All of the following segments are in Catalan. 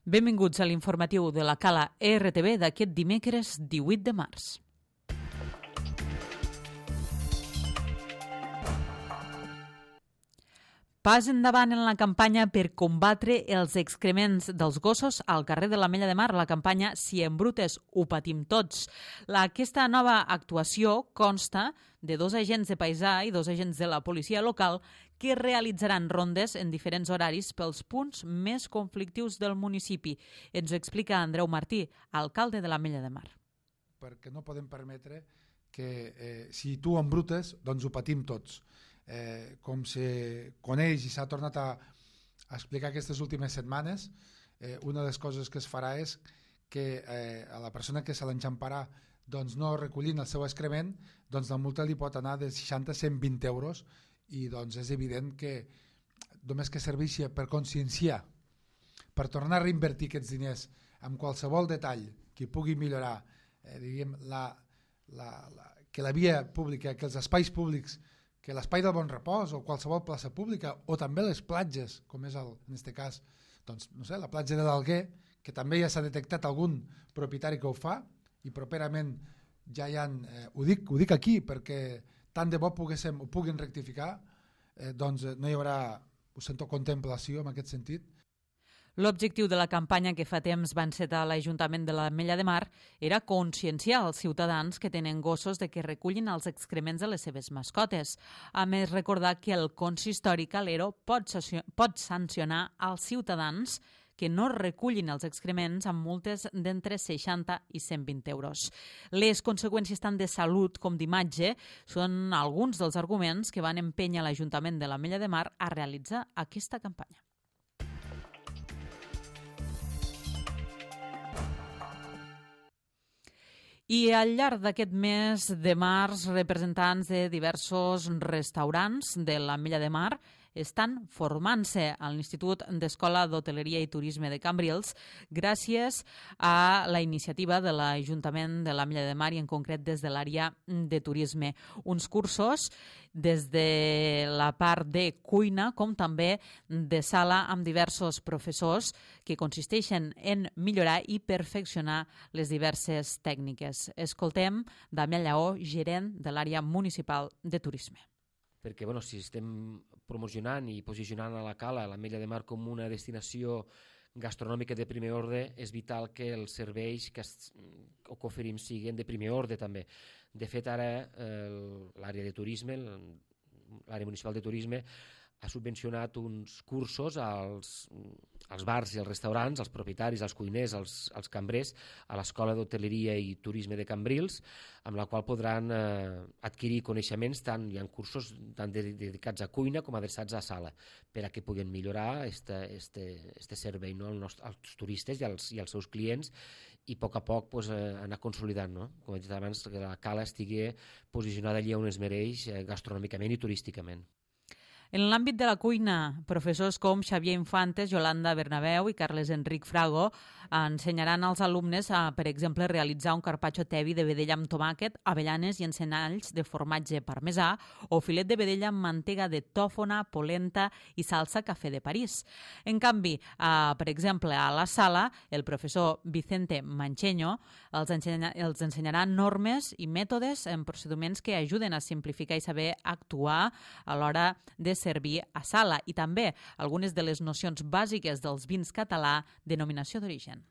Benvinguts a l'informatiu de la Cala RTV d'aquest dimecres 18 de març. Pas endavant en la campanya per combatre els excrements dels gossos al carrer de l'Ametlla de Mar, la campanya Si embrutes ho patim tots. Aquesta nova actuació consta de 2 agents de paisà i 2 agents de la policia local que realitzaran rondes en diferents horaris pels punts més conflictius del municipi. Ens ho explica Andreu Martí, alcalde de l'Ametlla de Mar. Perquè no podem permetre que si tu embrutes, doncs ho patim tots. Com se coneix i s'ha tornat a explicar aquestes últimes setmanes, una de les coses que es farà és que a la persona que se l'enxamparà doncs no recollint el seu excrement, doncs la multa li pot anar de 60 a 120 euros i doncs és evident que només que serveixi per conscienciar, per tornar a reinvertir aquests diners en qualsevol detall que pugui millorar que la via pública, que els espais públics, que l'espai del bon repòs o qualsevol plaça pública o també les platges, com és en aquest cas doncs, no sé, la platja de l'Alguer, que també ja s'ha detectat algun propietari que ho fa i properament ja hi ha, ho dic aquí perquè tant de bo ho puguin rectificar, doncs no hi haurà, ho sento, contemplació en aquest sentit. L'objectiu de la campanya que fa temps va encetar l'Ajuntament de l'Ametlla de Mar era conscienciar els ciutadans que tenen gossos de que recullin els excrements de les seves mascotes. A més, recordar que el consistori Calero pot sancionar els ciutadans que no recullin els excrements amb multes d'entre 60 i 120 euros. Les conseqüències tant de salut com d'imatge són alguns dels arguments que van empènyer l'Ajuntament de l'Ametlla de Mar a realitzar aquesta campanya. I al llarg d'aquest mes de març, representants de diversos restaurants de l'Ametlla de Mar estan formant-se a l'Institut d'Escola d'Hoteleria i Turisme de Cambrils gràcies a la iniciativa de l'Ajuntament de l'Ametlla de Mar i en concret des de l'àrea de turisme. Uns cursos des de la part de cuina com també de sala amb diversos professors que consisteixen en millorar i perfeccionar les diverses tècniques. Escoltem Damià Lleó, gerent de l'àrea municipal de turisme. Perquè si estem promocionant i posicionant a la Cala, a l'Ametlla de Mar, com una destinació gastronòmica de primer ordre, és vital que els serveis que oferim siguin de primer ordre també. De fet, ara l'àrea de turisme, l'àrea municipal de turisme, ha subvencionat uns cursos als bars i als restaurants, als propietaris, als cuiners, als cambrers, a l'Escola d'Hoteleria i Turisme de Cambrils, amb la qual podran adquirir coneixements, hi ha cursos tant dedicats a cuina com adreçats a sala, per a que puguin millorar este servei als turistes i als seus clients i a poc anar consolidant, com he dit abans, que la Cala estigui posicionada allí on es mereix gastronòmicament i turísticament. En l'àmbit de la cuina, professors com Xavier Infantes, Yolanda Bernabeu i Carles Enric Frago ensenyaran als alumnes a, per exemple, realitzar un carpaccio tevi de vedella amb tomàquet, avellanes i encenalls de formatge parmesà o filet de vedella amb mantega de tòfona, polenta i salsa cafè de París. En canvi, per exemple, a la sala, el professor Vicente Mancheño els ensenyarà normes i mètodes en procediments que ajuden a simplificar i saber actuar a l'hora de servir a sala i també algunes de les nocions bàsiques dels vins català denominació d'origen.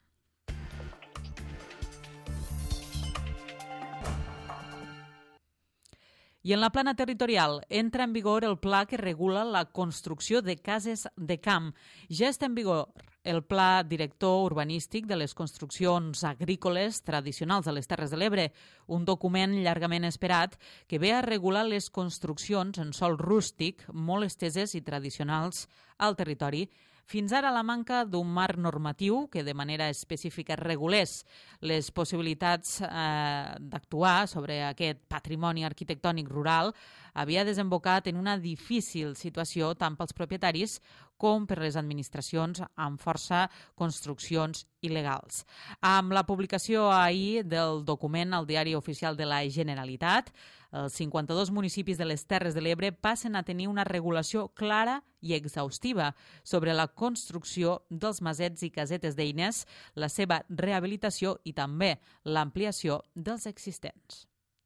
I en la plana territorial entra en vigor el pla que regula la construcció de cases de camp. Ja està en vigor el Pla Director Urbanístic de les Construccions Agrícoles Tradicionals de les Terres de l'Ebre, un document llargament esperat que ve a regular les construccions en sòl rústic molt esteses i tradicionals al territori. Fins ara la manca d'un marc normatiu que de manera específica regulés les possibilitats d'actuar sobre aquest patrimoni arquitectònic rural havia desembocat en una difícil situació tant pels propietaris com per les administracions amb força construccions il·legals. Amb la publicació ahir del document al Diari Oficial de la Generalitat, Els 52 municipis de les Terres de l'Ebre passen a tenir una regulació clara i exhaustiva sobre la construcció dels masets i casetes d'eines, la seva rehabilitació i també l'ampliació dels existents.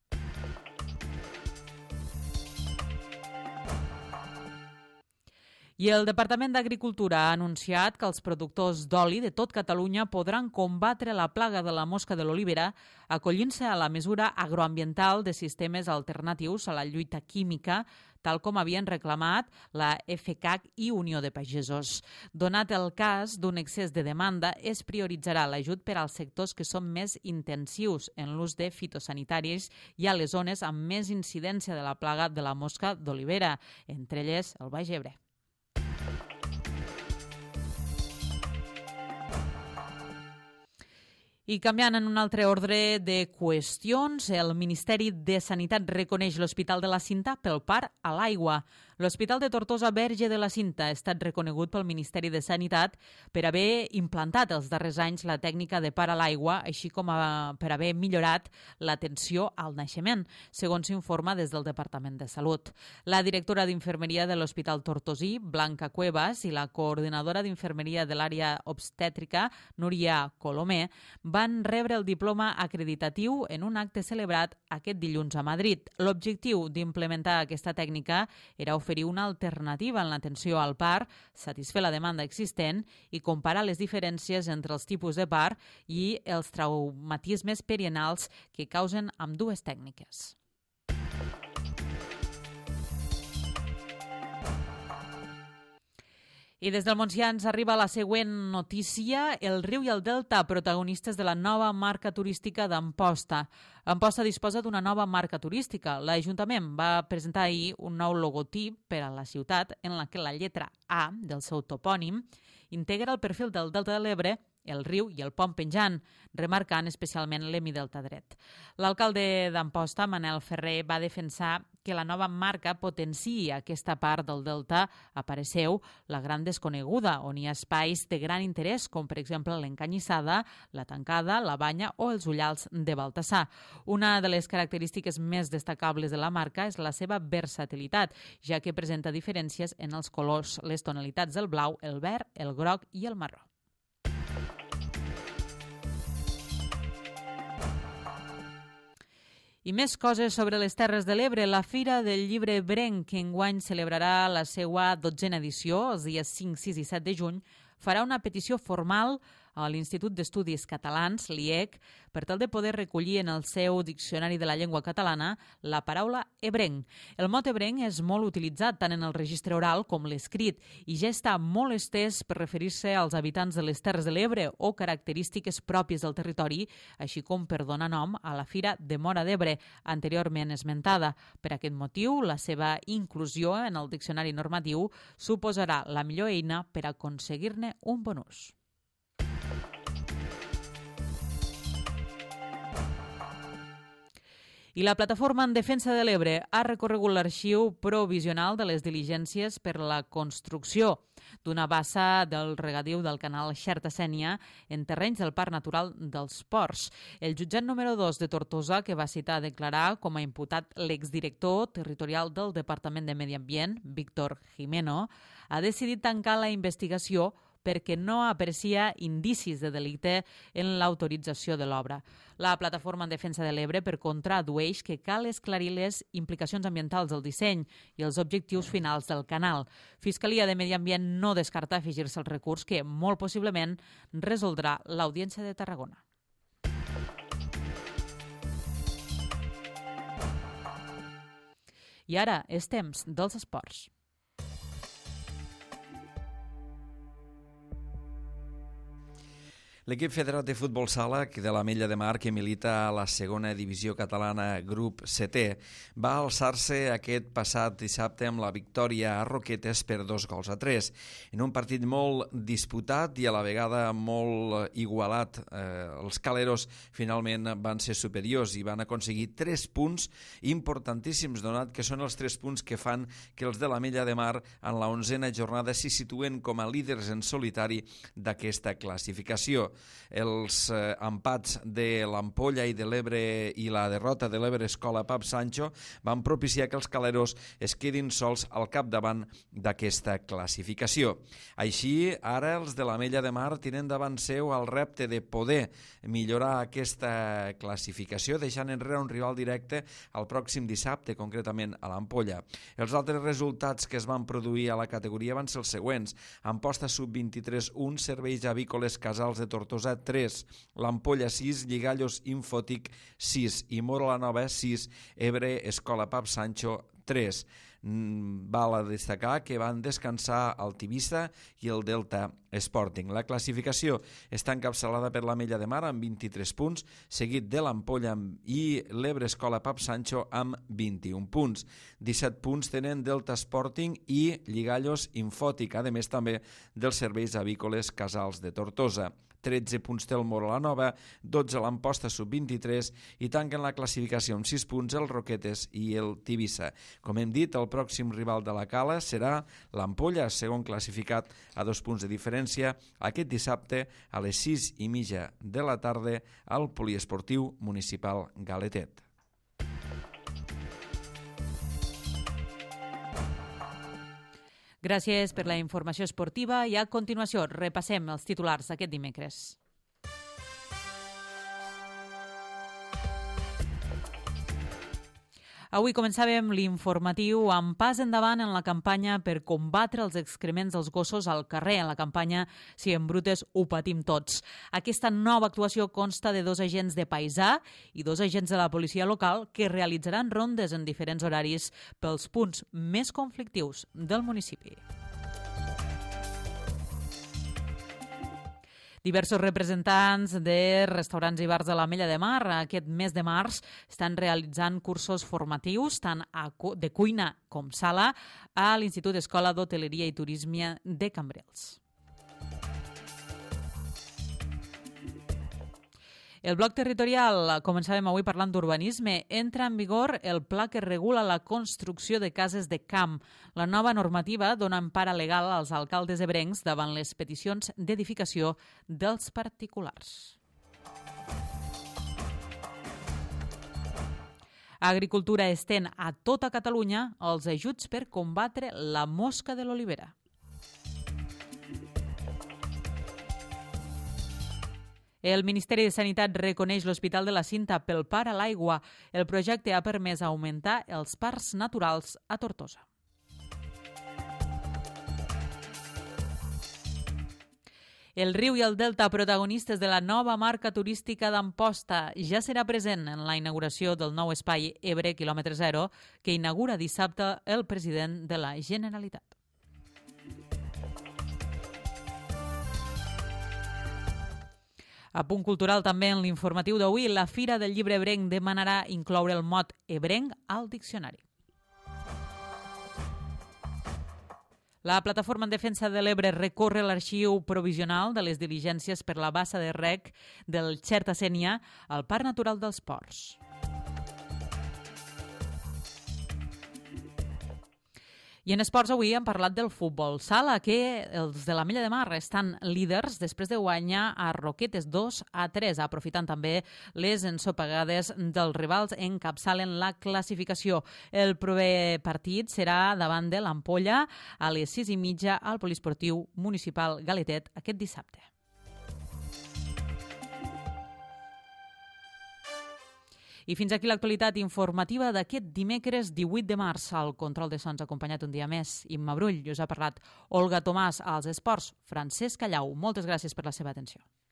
I el Departament d'Agricultura ha anunciat que els productors d'oli de tot Catalunya podran combatre la plaga de la mosca de l'olivera acollint-se a la mesura agroambiental de sistemes alternatius a la lluita química, tal com havien reclamat la FCAC i Unió de Pagesos. Donat el cas d'un excés de demanda, es prioritzarà l'ajut per als sectors que són més intensius en l'ús de fitosanitaris i a les zones amb més incidència de la plaga de la mosca d'olivera, entre elles el Baix Ebre. I canviant en un altre ordre de qüestions, el Ministeri de Sanitat reconeix l'Hospital de la Cinta pel par a l'aigua. L'Hospital de Tortosa Verge de la Cinta ha estat reconegut pel Ministeri de Sanitat per haver implantat els darrers anys la tècnica de par a l'aigua, així com per haver millorat l'atenció al naixement, segons s'informa des del Departament de Salut. La directora d'Infermeria de l'Hospital Tortosí, Blanca Cuevas, i la coordinadora d'Infermeria de l'àrea obstètrica, Núria Colomer, van rebre el diploma acreditatiu en un acte celebrat aquest dilluns a Madrid. L'objectiu d'implementar aquesta tècnica era oferir una alternativa en l'atenció al part, satisfer la demanda existent i comparar les diferències entre els tipus de part i els traumatismes perianals que causen ambdues tècniques. I des del Montsià ens arriba la següent notícia. El riu i el delta, protagonistes de la nova marca turística d'Amposta. Amposta disposa d'una nova marca turística. L'Ajuntament va presentar ahir un nou logotip per a la ciutat en la que la lletra A del seu topònim integra el perfil del delta de l'Ebre, el riu i el pont penjant, remarcant especialment l'hemidelta dret. L'alcalde d'Amposta, Manel Ferrer, va defensar que la nova marca potenciï aquesta part del delta a parer seu, la gran desconeguda, on hi ha espais de gran interès, com per exemple l'Encanyissada, la Tancada, la Banya o els Ullals de Baltasar. Una de les característiques més destacables de la marca és la seva versatilitat, ja que presenta diferències en els colors, les tonalitats del blau, el verd, el groc i el marró. I més coses sobre les Terres de l'Ebre. La Fira del Llibre Ebrenc, que enguany celebrarà la seva 12a edició, els dies 5, 6 i 7 de juny, farà una petició formal a l'Institut d'Estudis Catalans, l'IEC, per tal de poder recollir en el seu Diccionari de la Llengua Catalana la paraula ebrenc. El mot ebrenc és molt utilitzat tant en el registre oral com l'escrit i ja està molt estès per referir-se als habitants de les Terres de l'Ebre o característiques pròpies del territori, així com per donar nom a la Fira de Móra d'Ebre, anteriorment esmentada. Per aquest motiu, la seva inclusió en el diccionari normatiu suposarà la millor eina per aconseguir-ne un bon ús. I la Plataforma en Defensa de l'Ebre ha recorregut l'arxiu provisional de les diligències per la construcció d'una bassa del regadiu del canal Xerta-Sénia en terrenys del Parc Natural dels Ports. El jutjat número 2 de Tortosa, que va citar a declarar com a imputat l'exdirector territorial del Departament de Medi Ambient, Víctor Jimeno, ha decidit tancar la investigació perquè no aprecia indicis de delicte en l'autorització de l'obra. La Plataforma en Defensa de l'Ebre, per contra, addueix que cal esclarir les implicacions ambientals del disseny i els objectius finals del canal. Fiscalia de Medi Ambient no descarta afegir-se el recurs que, molt possiblement, resoldrà l'Audiència de Tarragona. I ara és temps dels esports. L'equip federat de futbol sala de l'Ametlla de Mar, que milita a la segona divisió catalana grup 7è, va alçar-se aquest passat dissabte amb la victòria a Roquetes per 2-3. En un partit molt disputat i a la vegada molt igualat, els caleros finalment van ser superiors i van aconseguir 3 punts importantíssims, donat que són els 3 punts que fan que els de l'Ametlla de Mar en la 11a jornada s'hi situen com a líders en solitari d'aquesta classificació. Els empats de l'Ampolla i de l'Ebre i la derrota de l'Ebre Escola Pap Sancho van propiciar que els caleros es quedin sols al capdavant d'aquesta classificació. Així, ara els de l'Ametlla de Mar tenen davant seu el repte de poder millorar aquesta classificació, deixant enrere un rival directe el pròxim dissabte, concretament a l'Ampolla. Els altres resultats que es van produir a la categoria van ser els següents: Amposta sub-23 1, Serveis Avícoles Casals de Tortosa 3, l'Ampolla 6, Lligallos Infòtic 6 i Mora la Nova 6, Ebre Escola Pap Sancho 3. Val a destacar que van descansar el Tivissa i el Delta Sporting. La classificació està encapçalada per l'Ametlla de Mar amb 23 punts, seguit de l'Ampolla i l'Ebre Escola Pap Sancho amb 21 punts. 17 punts tenen Delta Sporting i Lligallos Infòtic, a més també dels Serveis Avícoles Casals de Tortosa. 13 punts té el Mora la Nova, 12 l'Amposta sub-23 i tanquen la classificació amb 6 punts el Roquetes i el Tivissa. Com hem dit, el pròxim rival de la Cala serà l'Ampolla, segon classificat a 2 punts de diferència, aquest dissabte a les 6:30 de la tarda al Poliesportiu Municipal Galetet. Gràcies per la informació esportiva i a continuació repassem els titulars d'aquest dimecres. Avui començàvem l'informatiu amb pas endavant en la campanya per combatre els excrements dels gossos al carrer. En la campanya Si embrutes ho patim tots. Aquesta nova actuació consta de 2 agents de paisà i 2 agents de la policia local que realitzaran rondes en diferents horaris pels punts més conflictius del municipi. Diversos representants de restaurants i bars de l'Ametlla de Mar aquest mes de març estan realitzant cursos formatius tant de cuina com sala a l'Institut Escola d'Hoteleria i Turisme de Cambrils. El bloc territorial, començàvem avui parlant d'urbanisme, entra en vigor el pla que regula la construcció de cases de camp. La nova normativa dona empara legal als alcaldes ebrencs davant les peticions d'edificació dels particulars. Agricultura estén a tota Catalunya els ajuts per combatre la mosca de l'olivera. El Ministeri de Sanitat reconeix l'Hospital de la Cinta pel Par a l'Aigua. El projecte ha permès augmentar els parcs naturals a Tortosa. El riu i el delta, protagonistes de la nova marca turística d'Amposta, ja serà present en la inauguració del nou espai Ebre quilòmetre zero, que inaugura dissabte el president de la Generalitat. A punt cultural també en l'informatiu d'avui, la Fira del Llibre Ebrenc demanarà incloure el mot ebrenc al diccionari. La plataforma en defensa de l'Ebre recorre l'arxiu provisional de les diligències per la bassa de rec del Xerta-Sénia al Parc Natural dels Ports. I en esports avui hem parlat del futbol sala, que els de l'Ametlla de Mar estan líders després de guanyar a Roquetes 2-3, aprofitant també les ensopegades dels rivals encapçalen la classificació. El proper partit serà davant de l'Ampolla a les 6:30 al Poliesportiu Municipal Galetet aquest dissabte. I fins aquí l'actualitat informativa d'aquest dimecres 18 de març. Al control de sons acompanyat un dia més Imma Brull. I us ha parlat Olga Tomàs als esports, Francesc Callau. Moltes gràcies per la seva atenció.